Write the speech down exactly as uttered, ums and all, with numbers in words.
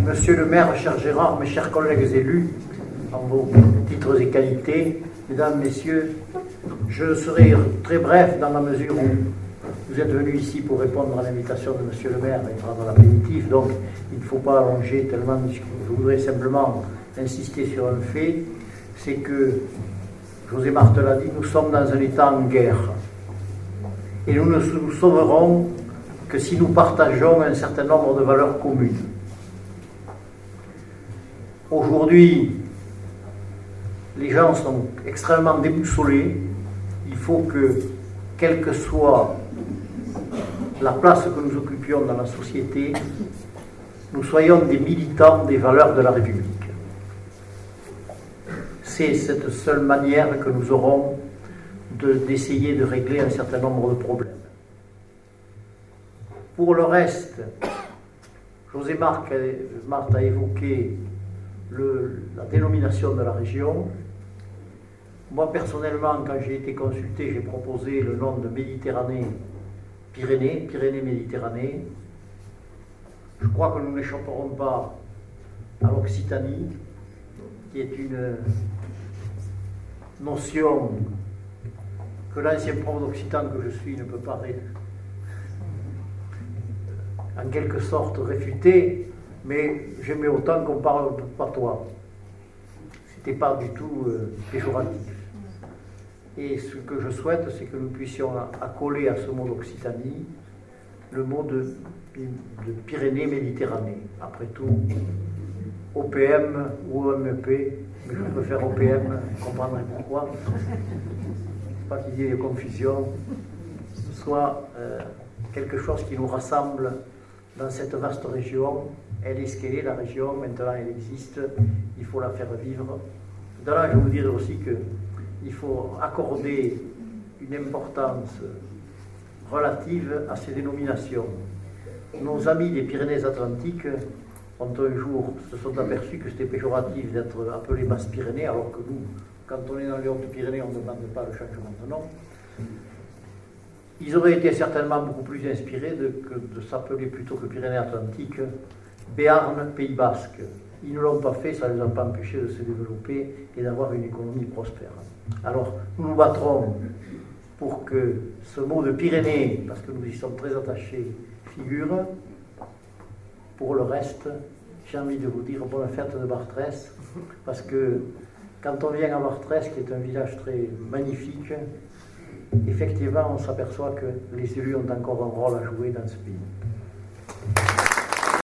Monsieur le maire, cher Gérard, mes chers collègues élus, en vos titres et qualités, mesdames, messieurs, je serai très bref dans la mesure où vous êtes venus ici pour répondre à l'invitation de monsieur le maire et rendre l'appétitif, donc il ne faut pas allonger tellement. Je voudrais simplement insister sur un fait, c'est que, José Martel l'a dit, nous sommes dans un état en guerre. Et nous ne nous sauverons que si nous partageons un certain nombre de valeurs communes. Aujourd'hui, les gens sont extrêmement déboussolés. Il faut que, quelle que soit la place que nous occupions dans la société, nous soyons des militants des valeurs de la République. C'est cette seule manière que nous aurons d'essayer de, de régler un certain nombre de problèmes. Pour le reste, José Marc a évoqué le, la dénomination de la région. Moi, personnellement, quand j'ai été consulté, j'ai proposé le nom de Méditerranée-Pyrénées, Pyrénées-Méditerranée. Je crois que nous n'échapperons pas à l'Occitanie, qui est une notion que l'ancien prof d'occitan que je suis ne peut pas en quelque sorte réfuter, mais j'aimais autant qu'on parle de patois. C'était pas du tout euh, péjoratif. Et ce que je souhaite, c'est que nous puissions accoler à ce mot d'Occitanie le mot de, de Pyrénées-Méditerranée. Après tout, O P M ou O M P, mais je préfère O P M, vous comprendrez pourquoi. Pas qu'il y ait de confusion, soit euh, quelque chose qui nous rassemble dans cette vaste région. Elle est ce qu'elle est, la région, maintenant elle existe, il faut la faire vivre. De là, je vous dirais aussi qu'il faut accorder une importance relative à ces dénominations. Nos amis des Pyrénées-Atlantiques ont un jour se sont aperçus que c'était péjoratif d'être appelé Basse-Pyrénées, alors que nous, quand on est dans les Hautes-Pyrénées, on ne demande pas le changement de nom. Ils auraient été certainement beaucoup plus inspirés de, de s'appeler plutôt que Pyrénées-Atlantiques, Béarn, Pays Basque. Ils ne l'ont pas fait, ça ne les a pas empêchés de se développer et d'avoir une économie prospère. Alors, nous nous battrons pour que ce mot de Pyrénées, parce que nous y sommes très attachés, figure. Pour le reste, j'ai envie de vous dire bonne fête de Bartrès, parce que quand on vient à Bartrès, qui est un village très magnifique, effectivement, on s'aperçoit que les élus ont encore un rôle à jouer dans ce pays.